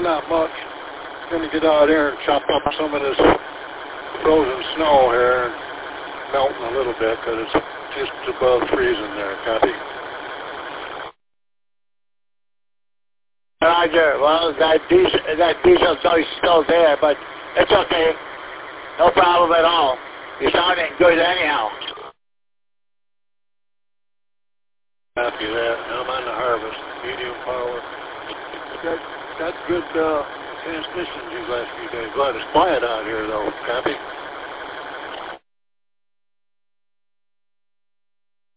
not much. Going to get out here and chop up some of this frozen snow here and melting a little bit because it's just above freezing there. Copy. Roger. Well, that diesel's still there, but it's okay. No problem at all. You're sounding good anyhow. Copy that. I'm on the harvest. Medium power. Got good transmissions these last few days. Glad it's quiet out here, though. Copy.